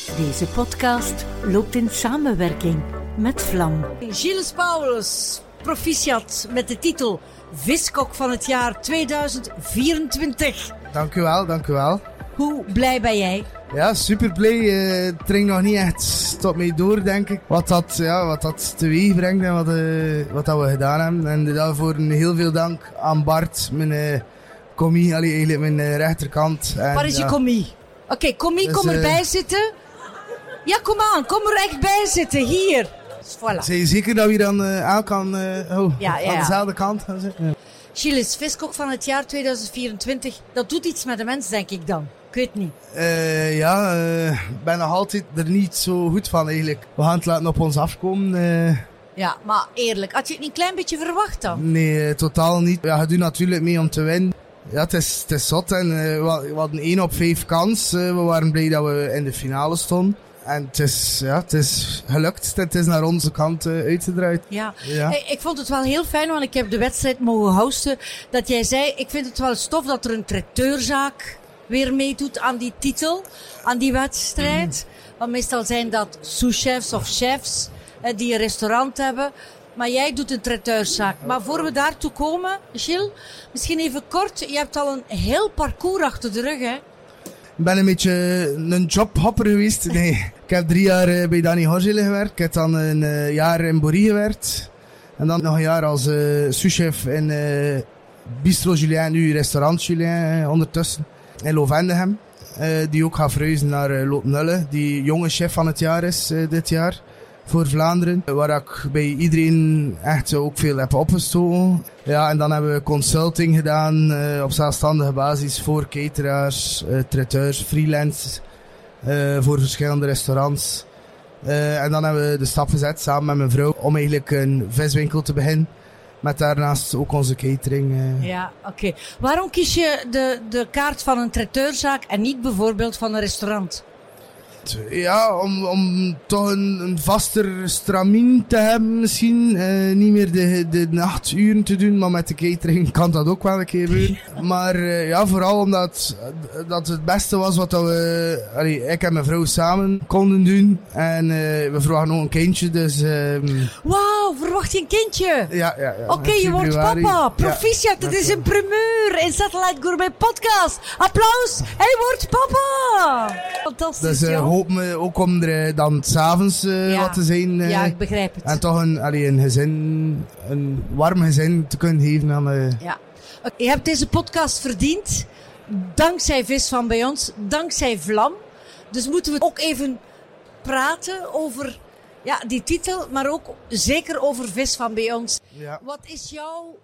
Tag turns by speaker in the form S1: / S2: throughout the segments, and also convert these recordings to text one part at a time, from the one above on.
S1: Deze podcast loopt in samenwerking met Vlam.
S2: Gilles Paulus, proficiat met de titel Viskok van het jaar 2024.
S3: Dank u wel.
S2: Hoe blij ben jij?
S3: Ja, super blij. Het dringt nog niet echt tot mij door, denk ik. Wat dat teweeg brengt en wat dat we gedaan hebben. En daarvoor heel veel dank aan Bart, mijn commie, eigenlijk mijn rechterkant. En,
S2: waar is je commie? Oké, commie, dus, kom erbij zitten. Ja, kom aan, kom er echt bij zitten, hier. Dus voilà.
S3: Zijn je zeker dat we hier dan aan kan, aan dezelfde kant gaan zitten? Ja.
S2: Gilles, Viskok van het jaar 2024, dat doet iets met de mens, denk ik dan. Ik weet niet.
S3: Ik ben nog altijd er niet zo goed van eigenlijk. We gaan het laten op ons afkomen.
S2: Ja, maar eerlijk, had je het niet een klein beetje verwacht dan?
S3: Nee, totaal niet. Ja, je doet natuurlijk mee om te winnen. Ja, het is zot en we hadden 1 op 5 kans. We waren blij dat we in de finale stonden. En het is gelukt. Het is naar onze kant uitgedraaid.
S2: Ja. Ik vond het wel heel fijn, want ik heb de wedstrijd mogen hosten. Dat jij zei, ik vind het wel stof dat er een traiteurzaak weer meedoet aan die titel, aan die wedstrijd. Want meestal zijn dat souschefs of chefs die een restaurant hebben. Maar jij doet een traiteurszaak. Maar voor we daartoe komen, Gilles, misschien even kort. Je hebt al een heel parcours achter de rug, hè?
S3: Ik ben een beetje een jobhopper geweest. Nee, ik heb 3 jaar bij Danny Horgele gewerkt. Ik heb dan een jaar in Borie gewerkt. En dan nog een jaar als souschef in Bistro Julien, nu restaurant Julien ondertussen. In Lovendegem. Die ook gaat verhuizen naar Loopnulle. Die jonge chef van het jaar is dit jaar. Voor Vlaanderen. Waar ik bij iedereen echt ook veel heb opgestoken. Ja, en dan hebben we consulting gedaan op zelfstandige basis voor cateraars, traiteurs, freelance. Voor verschillende restaurants. En dan hebben we de stap gezet samen met mijn vrouw om eigenlijk een viswinkel te beginnen. Met daarnaast ook onze catering.
S2: Ja, oké. Waarom kies je de kaart van een traiteurzaak en niet bijvoorbeeld van een restaurant?
S3: Ja, om toch een vaster stramien te hebben misschien. Niet meer de nachturen te doen, maar met de catering kan dat ook wel een keer gebeuren. Maar vooral omdat dat het beste was wat ik en mijn vrouw samen konden doen. En we verwachten ook een kindje, dus...
S2: Wauw, verwacht je een kindje?
S3: Ja.
S2: Oké, je wordt papa. Proficiat, het is een primeur in Satellite Gourmet Podcast. Applaus, hij wordt papa. Fantastisch,
S3: dus, hoop me ook om er dan 's avonds wat te zijn.
S2: Ja, ik begrijp het.
S3: En toch een gezin, een warm gezin te kunnen geven aan...
S2: Ja. Je hebt deze podcast verdiend. Dankzij Vis van bij ons. Dankzij Vlam. Dus moeten we ook even praten over die titel. Maar ook zeker over Vis van bij ons. Ja. Wat is jouw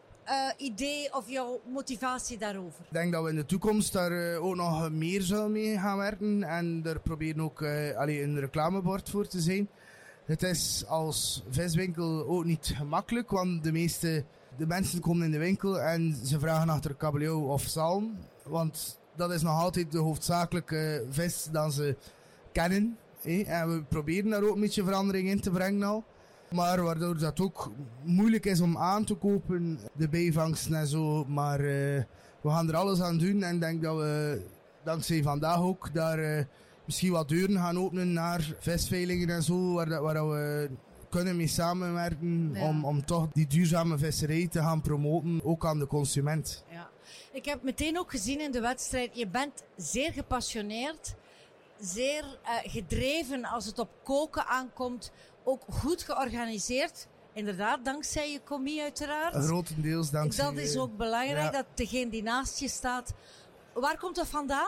S2: idee of jouw motivatie daarover?
S3: Ik denk dat we in de toekomst daar ook nog meer zullen mee gaan werken. En er proberen ook een reclamebord voor te zijn. Het is als viswinkel ook niet gemakkelijk. Want de mensen komen in de winkel en ze vragen achter kabeljauw of zalm. Want dat is nog altijd de hoofdzakelijke vis dat ze kennen. En we proberen daar ook een beetje verandering in te brengen al. Maar waardoor dat ook moeilijk is om aan te kopen, de bijvangsten en zo. Maar we gaan er alles aan doen en ik denk dat we dankzij vandaag ook daar misschien wat deuren gaan openen naar visveilingen en zo. Waar we kunnen mee samenwerken om toch die duurzame visserij te gaan promoten, ook aan de consument.
S2: Ja. Ik heb meteen ook gezien in de wedstrijd, je bent zeer gepassioneerd, zeer gedreven als het op koken aankomt. Ook goed georganiseerd. Inderdaad, dankzij je commie uiteraard.
S3: Grotendeels dankzij...
S2: Dat is ook belangrijk, dat degene die naast je staat... Waar komt dat vandaan?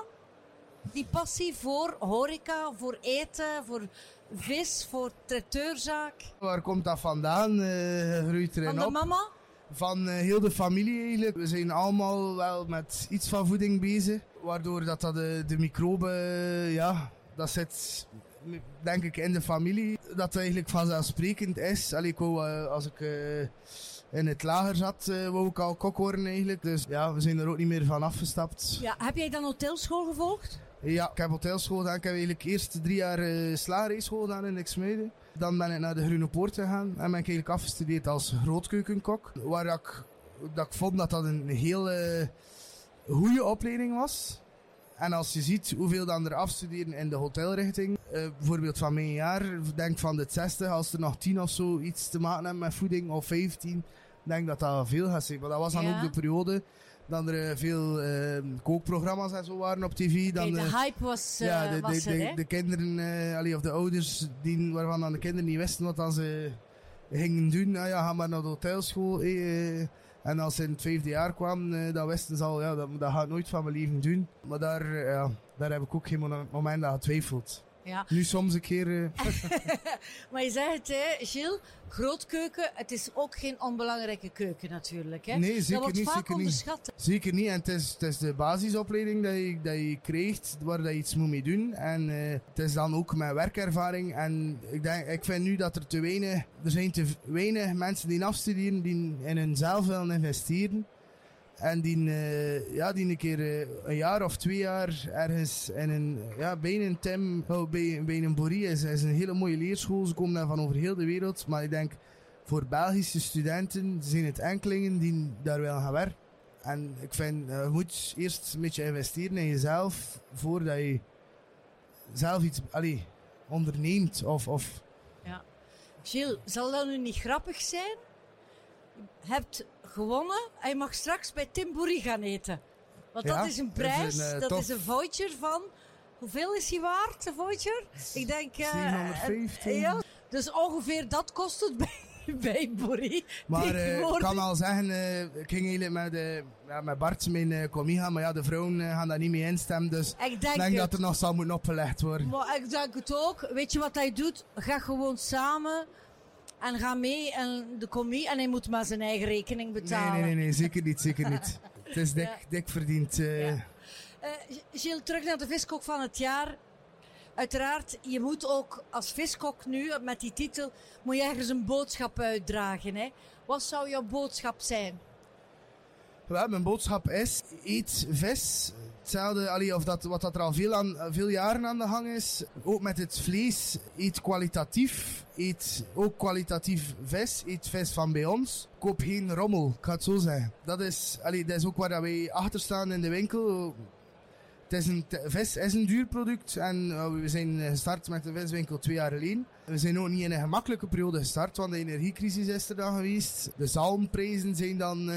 S2: Die passie voor horeca, voor eten, voor vis, voor traiteurzaak?
S3: Waar komt dat vandaan? Groeit erin
S2: van de
S3: op.
S2: Mama?
S3: Van heel de familie eigenlijk. We zijn allemaal wel met iets van voeding bezig. Waardoor dat de microben, dat zit... denk ik in de familie, dat het eigenlijk vanzelfsprekend is. Als ik in het lager zat, wou ik al kok worden eigenlijk. Dus ja, we zijn er ook niet meer van afgestapt.
S2: Ja, heb jij dan hotelschool gevolgd?
S3: Ja, ik heb hotelschool gedaan. Ik heb eigenlijk eerst 3 jaar slagerijschool gedaan in Exmuiden. Dan ben ik naar de Groene Poort gegaan en ben ik eigenlijk afgestudeerd als grootkeukenkok. Waar ik vond dat een heel goede opleiding was. En als je ziet hoeveel dan er afstuderen in de hotelrichting, bijvoorbeeld van mijn jaar, denk van de 60, als er nog 10 of zo iets te maken hebben met voeding, of 15, denk dat dat veel gaat zijn. Maar dat was dan ook de periode dat er veel kookprogramma's en zo waren op tv. Dan
S2: de hype was
S3: de kinderen, of de ouders, waarvan dan de kinderen niet wisten wat dan ze gingen doen. Nou ja, ga maar naar de hotelschool. En als ze in het 5e jaar kwamen, dan wisten ze al, dat ga ik nooit van mijn leven doen. Maar daar heb ik ook geen moment aan getwijfeld.
S2: Ja.
S3: Nu soms een keer...
S2: Maar je zegt het, hè, Gilles, grootkeuken, het is ook geen onbelangrijke keuken natuurlijk. Hè?
S3: Nee, zeker
S2: dat wordt
S3: niet.
S2: vaak onderschat.
S3: Zeker niet. En het is de basisopleiding dat je krijgt, waar je iets moet mee doen. En het is dan ook mijn werkervaring. En ik vind nu dat er zijn te weinig mensen die afstuderen, die in hunzelf willen investeren. En die een keer een jaar of 2 jaar ergens bij een Tim, bij een Borie is een hele mooie leerschool. Ze komen daar van over heel de wereld. Maar ik denk, voor Belgische studenten zijn het enkelingen die daar willen gaan werken. En ik vind, je moet eerst een beetje investeren in jezelf, voordat je zelf iets onderneemt.
S2: Ja. Gilles, zal dat nu niet grappig zijn? Je hebt gewonnen en je mag straks bij Tim Boerie gaan eten. Want dat is een prijs, dat is een voucher van... Hoeveel is die waard, een voucher? Ik denk...
S3: 715.
S2: Ja, dus ongeveer dat kost het bij Boerie.
S3: Maar ik kan al zeggen, ik ging eigenlijk met Bart mijn collega, maar de vrouwen gaan daar niet mee instemmen. Dus ik denk dat er nog zal moeten opgelegd worden.
S2: Maar ik denk het ook. Weet je wat hij doet? Ga gewoon samen... En ga mee en de commis en hij moet maar zijn eigen rekening betalen.
S3: Nee, zeker niet. Het is dik verdiend.
S2: Gilles, terug naar de viskok van het jaar. Uiteraard, je moet ook als viskok nu, met die titel, moet je ergens een boodschap uitdragen. Hè? Wat zou jouw boodschap zijn?
S3: Wel, mijn boodschap is, eet vis. Hetzelfde, wat dat er al veel jaren aan de gang is. Ook met het vlees. Eet kwalitatief. Eet ook kwalitatief vis. Eet vis van bij ons. Koop geen rommel, ik ga het zo zeggen. Dat is ook waar wij achter staan in de winkel. Vis is een duur product en we zijn gestart met de viswinkel 2 jaar geleden. We zijn ook niet in een gemakkelijke periode gestart, want de energiecrisis is er dan geweest. De zalmprijzen zijn dan...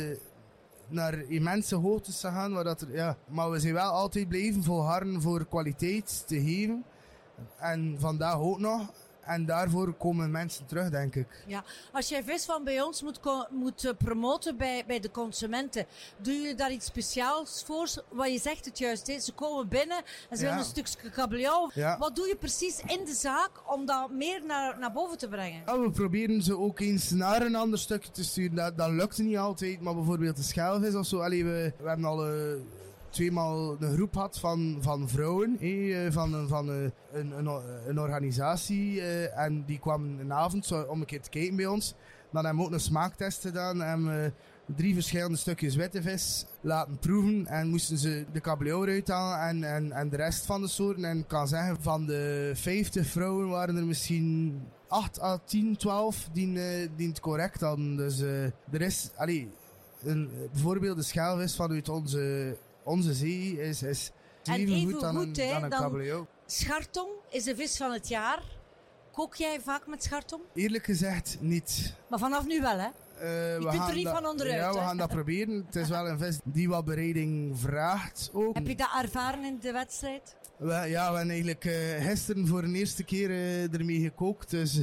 S3: naar immense hoogtes te gaan. Maar we zijn wel altijd blijven volharden voor kwaliteit te geven. En vandaag ook nog. En daarvoor komen mensen terug, denk ik.
S2: Ja, als jij vis van bij ons moet promoten bij de consumenten, doe je daar iets speciaals voor? Wat je zegt het juist, hè? Ze komen binnen en ze willen een stukje kabeljauw. Ja. Wat doe je precies in de zaak om dat meer naar boven te brengen? Ja,
S3: we proberen ze ook eens naar een ander stukje te sturen. Dat lukt niet altijd, maar bijvoorbeeld de schelvis of zo. We hebben al... 2 maal een groep had van vrouwen, van een organisatie. En die kwamen een avond om een keer te kijken bij ons. Dan hebben we ook een smaaktest gedaan. En 3 verschillende stukjes witte vis laten proeven. En moesten ze de kabeljauw eruit halen en de rest van de soorten. En ik kan zeggen, van de 50 vrouwen waren er misschien 8 à 10, 12 die het correct hadden. Dus er is, bijvoorbeeld de schelvis vanuit onze zee is even goed dan een kabeljauw.
S2: Schartong is de vis van het jaar. Kook jij vaak met schartong?
S3: Eerlijk gezegd niet.
S2: Maar vanaf nu wel, hè? Je kunt er niet van onderuit.
S3: Ja, we gaan dat proberen. Het is wel een vis die wat bereiding vraagt ook.
S2: Heb je dat ervaren in de wedstrijd?
S3: We hebben eigenlijk gisteren voor de eerste keer ermee gekookt. Dus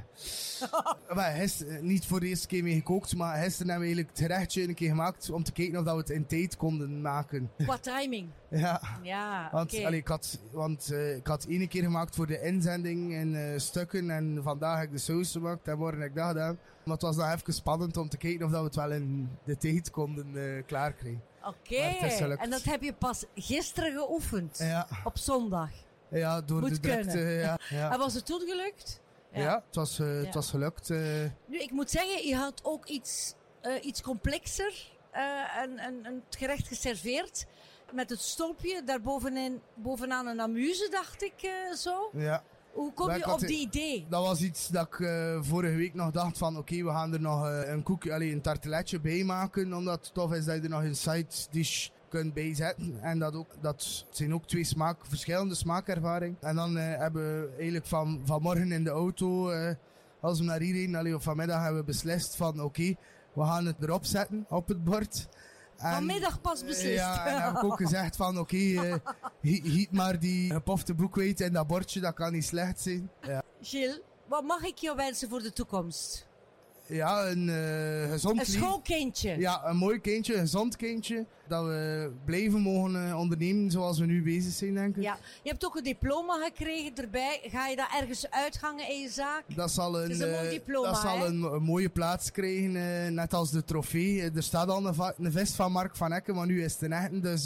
S3: niet voor de eerste keer mee gekookt, maar gisteren hebben we eigenlijk het gerechtje een keer gemaakt om te kijken of dat we het in tijd konden maken.
S2: Qua timing?
S3: Ja.
S2: Want
S3: ik had 1 keer gemaakt voor de inzending in stukken en vandaag heb ik de saus gemaakt en morgen heb ik dat gedaan. Maar het was nog even spannend om te kijken of dat we het wel in de tijd konden klaarkrijgen.
S2: Oké, en dat heb je pas gisteren geoefend?
S3: Ja.
S2: Op zondag?
S3: Ja, door de drukte. Ja.
S2: En was het toen gelukt?
S3: Ja, het was gelukt.
S2: Nu, ik moet zeggen, je had ook iets complexer een gerecht geserveerd. Met het stolpje, daar bovenaan een amuse, dacht ik zo.
S3: Ja.
S2: Hoe kom je op die idee?
S3: Dat was iets dat ik vorige week nog dacht van oké, we gaan er nog een tarteletje bij maken. Omdat het tof is dat je er nog een side dish kunt bijzetten. En dat zijn ook 2 verschillende smaakervaringen. En dan hebben we eigenlijk vanmorgen in de auto, als we naar hier reden, of vanmiddag hebben we beslist van oké, we gaan het erop zetten op het bord. En,
S2: vanmiddag pas beslist.
S3: Ja, en heb ik ook gezegd van oké, giet maar die gepofte boekweit in dat bordje, dat kan niet slecht zijn. Ja.
S2: Gilles, wat mag ik jou wensen voor de toekomst?
S3: Ja, een gezond
S2: Een schoolkindje.
S3: Ja, een mooi kindje, een gezond kindje. Dat we blijven mogen ondernemen zoals we nu bezig zijn, denk ik.
S2: Ja, je hebt ook een diploma gekregen erbij. Ga je dat ergens uithangen in je zaak?
S3: Dat zal een,
S2: het is een mooi diploma,
S3: dat zal een mooie plaats krijgen, net als de trofee. Er staat al een vest van Mark van Ecken, maar nu is het een echte. Dus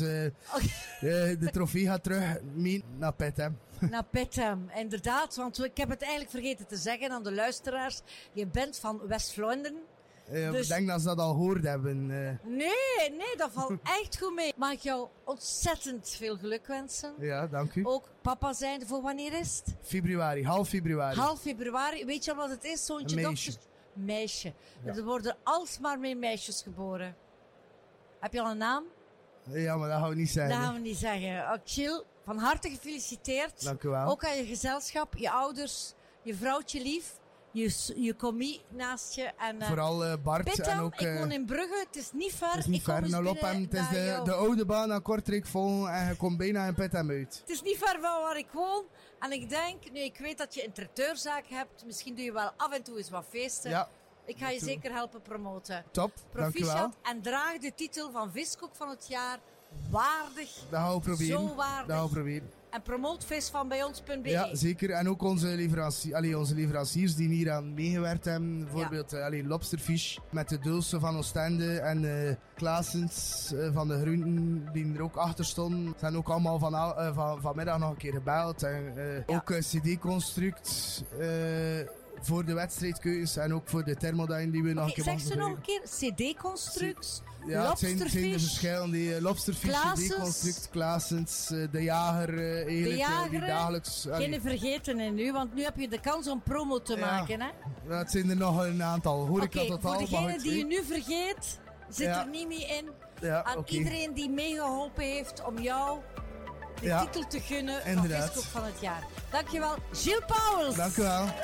S3: de trofee gaat terug mee naar Petem.
S2: Naar Petem, inderdaad. Want ik heb het eigenlijk vergeten te zeggen aan de luisteraars. Je bent van West-Vlaanderen.
S3: Dus... Ik denk dat ze dat al gehoord hebben.
S2: Nee, dat valt echt goed mee. Mag ik jou ontzettend veel geluk wensen.
S3: Ja, dank u.
S2: Ook papa zijn, voor wanneer is het?
S3: Februari, half februari.
S2: Half februari. Weet je al wat het is? Zoontje,
S3: een meisje.
S2: Meisje.
S3: Ja.
S2: Er worden alsmaar meer meisjes geboren. Heb je al een naam?
S3: Ja, maar dat gaan we niet zeggen.
S2: Dat gaan we niet zeggen. Gilles, van harte gefeliciteerd.
S3: Dank u wel.
S2: Ook aan je gezelschap, je ouders, je vrouwtje lief. Je commie naast je. En,
S3: vooral Bart.
S2: Petem,
S3: en ook,
S2: ik woon in Brugge, het is niet ver.
S3: Het is niet
S2: ik kom
S3: ver,
S2: eens
S3: nou
S2: binnen
S3: Lopem. Het is
S2: naar
S3: de oude baan naar Kortrijk vol en je komt bijna in Petem uit.
S2: Het is niet ver van waar ik woon. En ik denk, nu ik weet dat je een traiteurzaak hebt, misschien doe je wel af en toe eens wat feesten.
S3: Ja.
S2: Ik ga je zeker helpen promoten.
S3: Top, dank u wel.
S2: En draag de titel van Viskoek van het jaar waardig.
S3: Dat gaan we proberen.
S2: Zo waardig.
S3: Dat gaan we proberen.
S2: En promoot visvanbijons.be.
S3: Ja, zeker. En ook onze leveranciers die hier aan meegewerkt hebben. Bijvoorbeeld Lobsterfish met de Dulce van Oostende en Klaasens van de Groenten die er ook achter stonden. Zijn ook allemaal vanmiddag nog een keer gebeld. En ook CD-construct voor de wedstrijdkeuzes en ook voor de thermodyne die we nog een keer
S2: zeg ze nog een keer. CD-constructs,
S3: ja, het zijn de verschillende. Lobsterfish,
S2: Klaasens.
S3: CD-construct, Klaasens, de jager eigenlijk. Die dagelijks...
S2: Geen vergeten in nu, want nu heb je de kans om promo te maken. Hè?
S3: Ja, het zijn er nog een aantal. Hoor ik dat totaal?
S2: Voor degene die je nu vergeet, zit er niet meer in.
S3: Ja,
S2: aan iedereen die meegeholpen heeft om jou de titel te gunnen van Viskoek van het jaar. Dankjewel, Gilles Pauwels.
S3: Dank u wel.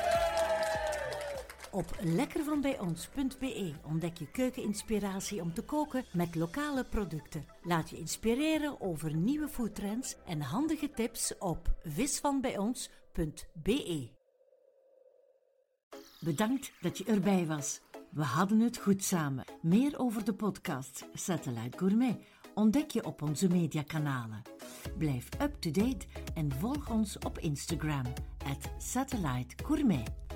S1: Op lekkervanbijons.be ontdek je keukeninspiratie om te koken met lokale producten. Laat je inspireren over nieuwe foodtrends en handige tips op visvanbijons.be. Bedankt dat je erbij was. We hadden het goed samen. Meer over de podcast Satellite Gourmet ontdek je op onze mediakanalen. Blijf up-to-date en volg ons op Instagram @SatelliteGourmet.